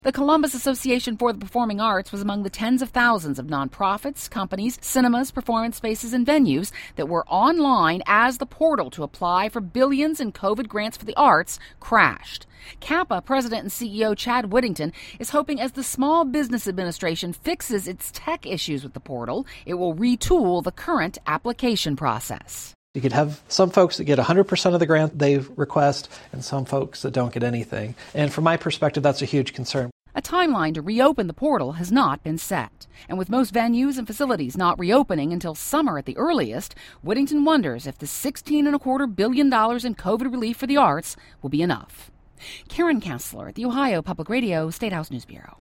The Columbus Association for the Performing Arts was among the tens of thousands of nonprofits, companies, cinemas, performance spaces, and venues that were online as the portal to apply for billions in COVID grants for the arts crashed. CAPA President and CEO Chad Whittington is hoping as the Small Business Administration fixes its tech issues with the portal, it will retool the current application process. You could have some folks that get 100% of the grant they request and some folks that don't get anything. And from my perspective, that's a huge concern. A timeline to reopen the portal has not been set. And with most venues and facilities not reopening until summer at the earliest, Whittington wonders if the $16.25 billion in COVID relief for the arts will be enough. Karen Kessler at the Ohio Public Radio State House News Bureau.